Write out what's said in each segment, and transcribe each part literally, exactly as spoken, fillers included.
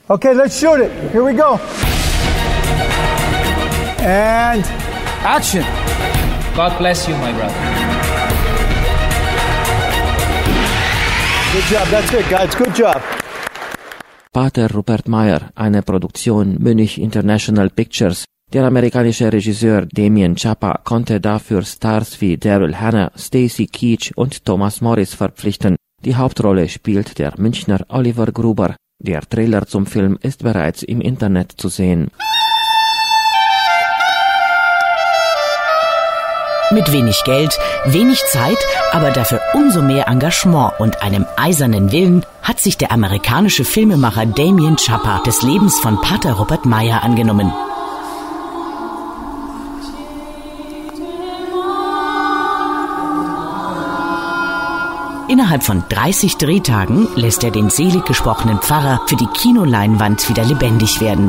Okay, let's shoot it. Here we go. And action. God bless you, my brother. Good job. That's it, guys. Good job. Pater Rupert Meyer, eine Produktion Münich International Pictures. Der amerikanische Regisseur Damien Chapa konnte dafür Stars wie Daryl Hannah, Stacy Keach und Thomas Morris verpflichten. Die Hauptrolle spielt der Münchner Oliver Gruber. Der Trailer zum Film ist bereits im Internet zu sehen. Mit wenig Geld, wenig Zeit, aber dafür umso mehr Engagement und einem eisernen Willen hat sich der amerikanische Filmemacher Damien Chapa des Lebens von Pater Rupert Meyer angenommen. Innerhalb von dreißig Drehtagen lässt er den selig gesprochenen Pfarrer für die Kinoleinwand wieder lebendig werden.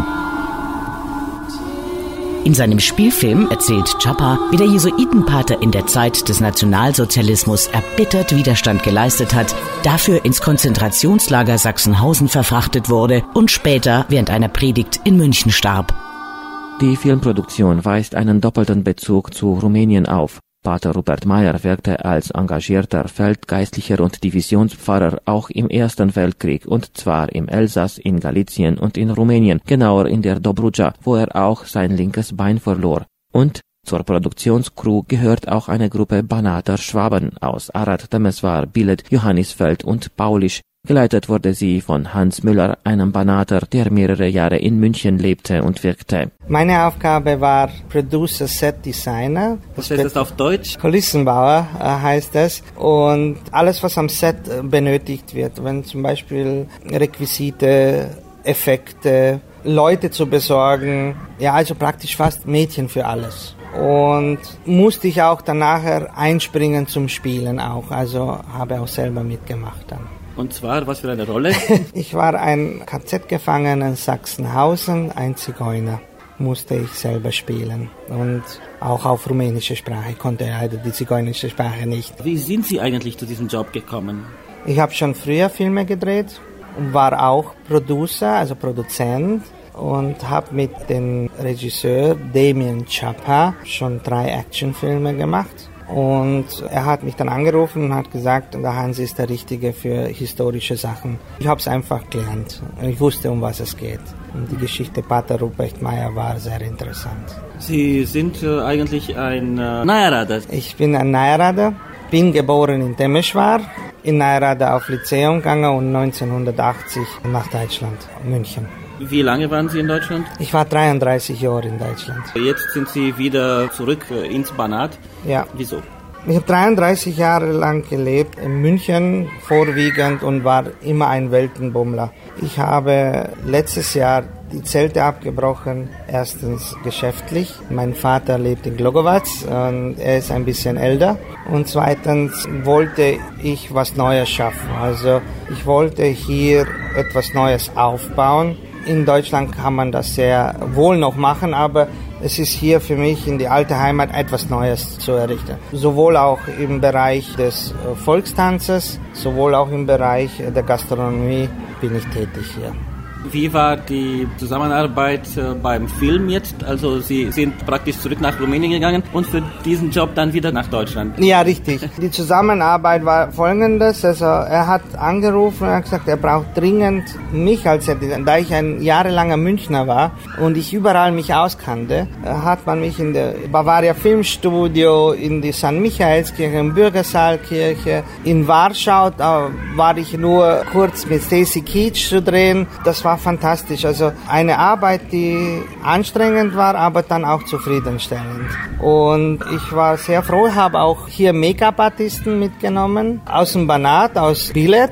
In seinem Spielfilm erzählt Chapa, wie der Jesuitenpater in der Zeit des Nationalsozialismus erbittert Widerstand geleistet hat, dafür ins Konzentrationslager Sachsenhausen verfrachtet wurde und später während einer Predigt in München starb. Die Filmproduktion weist einen doppelten Bezug zu Rumänien auf. Pater Rupert Meyer wirkte als engagierter Feldgeistlicher und Divisionspfarrer auch im Ersten Weltkrieg, und zwar im Elsass, in Galizien und in Rumänien, genauer in der Dobrudscha, wo er auch sein linkes Bein verlor. Und zur Produktionscrew gehört auch eine Gruppe Banater Schwaben aus Arad, Temeswar, Bilet, Johannisfeld und Paulisch. Geleitet wurde sie von Hans Müller, einem Banater, der mehrere Jahre in München lebte und wirkte. Meine Aufgabe war Producer Set Designer. Was heißt das auf Deutsch? Kulissenbauer äh, heißt es. Und alles, was am Set äh, benötigt wird, wenn zum Beispiel Requisite, Effekte, Leute zu besorgen, ja, also praktisch fast Mädchen für alles. Und musste ich auch dann nachher einspringen zum Spielen auch, also habe auch selber mitgemacht dann. Und zwar, was für eine Rolle? Ich war ein K Z-Gefangener in Sachsenhausen, ein Zigeuner, musste ich selber spielen. Und auch auf rumänische Sprache, ich konnte leider die zigeunische Sprache nicht. Wie sind Sie eigentlich zu diesem Job gekommen? Ich habe schon früher Filme gedreht und war auch Producer, also Produzent. Und habe mit dem Regisseur Damien Chapa schon drei Actionfilme gemacht. Und er hat mich dann angerufen und hat gesagt, der Hans ist der Richtige für historische Sachen. Ich habe es einfach gelernt. Ich wusste, um was es geht. Und die Geschichte Pater Rupert Meyer war sehr interessant. Sie sind äh, eigentlich ein äh, Najerader. Ich bin ein Najerader, bin geboren in Temeswar, in Najerader auf Lyzeum gegangen und neunzehnhundertachtzig nach Deutschland, München. Wie lange waren Sie in Deutschland? Ich war dreiunddreißig Jahre in Deutschland. Jetzt sind Sie wieder zurück ins Banat. Ja. Wieso? Ich habe dreiunddreißig Jahre lang gelebt in München vorwiegend und war immer ein Weltenbummler. Ich habe letztes Jahr die Zelte abgebrochen, erstens geschäftlich. Mein Vater lebt in Glogowatz und er ist ein bisschen älter. Und zweitens wollte ich was Neues schaffen. Also ich wollte hier etwas Neues aufbauen. In Deutschland kann man das sehr wohl noch machen, aber es ist hier für mich in die alte Heimat etwas Neues zu errichten. Sowohl auch im Bereich des Volkstanzes, sowohl auch im Bereich der Gastronomie bin ich tätig hier. Wie war die Zusammenarbeit beim Film jetzt? Also Sie sind praktisch zurück nach Rumänien gegangen und für diesen Job dann wieder nach Deutschland. Ja, richtig. Die Zusammenarbeit war folgendes. Also er hat angerufen und hat gesagt, er braucht dringend mich, als er, da ich ein jahrelanger Münchner war und ich überall mich auskannte, hat man mich in der Bavaria Filmstudio, in die Sankt Michaelskirche, in Bürgersaalkirche, in Warschau, da war ich nur kurz mit Stacy Keach zu drehen. Das war fantastisch. Also eine Arbeit, die anstrengend war, aber dann auch zufriedenstellend. Und ich war sehr froh, habe auch hier Make-up-Artisten mitgenommen, aus dem Banat, aus Bilet.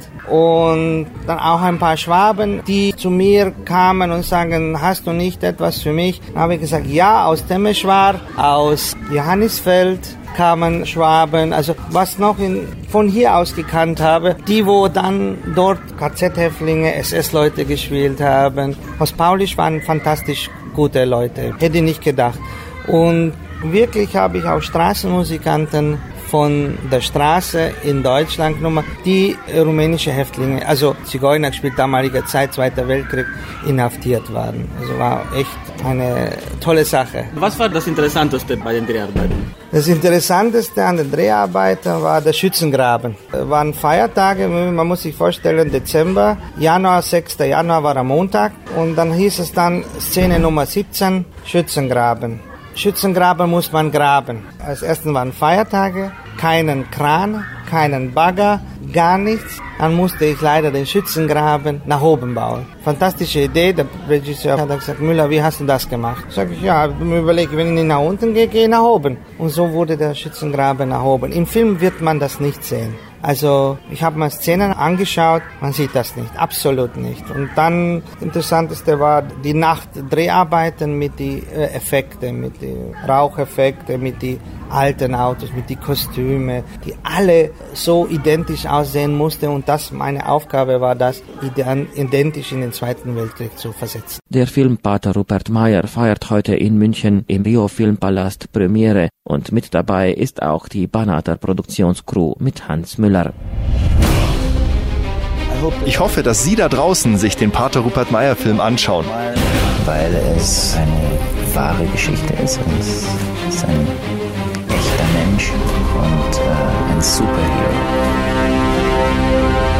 Und dann auch ein paar Schwaben, die zu mir kamen und sagen, hast du nicht etwas für mich? Dann habe ich gesagt, ja, aus Temeswar, aus Johannisfeld kamen Schwaben, also was noch in, von hier aus gekannt habe, die wo dann dort K Z-Häftlinge, S S-Leute gespielt haben. Aus Paulisch waren fantastisch gute Leute, hätte ich nicht gedacht. Und wirklich habe ich auch Straßenmusikanten von der Straße in Deutschland genommen, die rumänische Häftlinge, also Zigeuner gespielt, damaliger Zeit, Zweiter Weltkrieg, inhaftiert waren. Also war echt eine tolle Sache. Was war das Interessanteste bei den Dreharbeiten? Das Interessanteste an den Dreharbeiten war der Schützengraben. Es waren Feiertage, man muss sich vorstellen, Dezember, Januar, sechster Januar war am Montag und dann hieß es dann Szene Nummer siebzehn, Schützengraben. Schützengraben muss man graben. Als erstes waren Feiertage, keinen Kran, keinen Bagger, gar nichts. Dann musste ich leider den Schützengraben nach oben bauen. Fantastische Idee. Der Regisseur hat gesagt, Müller, wie hast du das gemacht? Sag ich, ja, ich mir überlege, wenn ich nicht nach unten gehe, gehe ich nach oben. Und so wurde der Schützengraben nach oben. Im Film wird man das nicht sehen. Also ich habe mir Szenen angeschaut, man sieht das nicht, absolut nicht. Und dann, das Interessanteste war die Nacht-Dreharbeiten mit den äh, Effekten, mit den Raucheffekten, mit den alten Autos, mit den Kostümen, die alle so identisch aussehen mussten. Und das meine Aufgabe war, das identisch in den Zweiten Weltkrieg zu versetzen. Der Film Pater Rupert Mayer feiert heute in München im Rio Filmpalast Premiere und mit dabei ist auch die Banater Produktionscrew mit Hans Müller. Ich hoffe, dass Sie da draußen sich den Pater Rupert Mayer Film anschauen. Weil es eine wahre Geschichte ist und es ist ein echter Mensch und äh, ein Superhero.